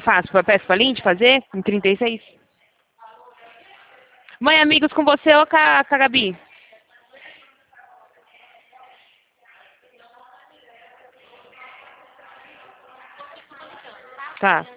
faço? Peço pra Lindy fazer? Em 36? Mãe, amigos com você ou com a Gabi? Tá.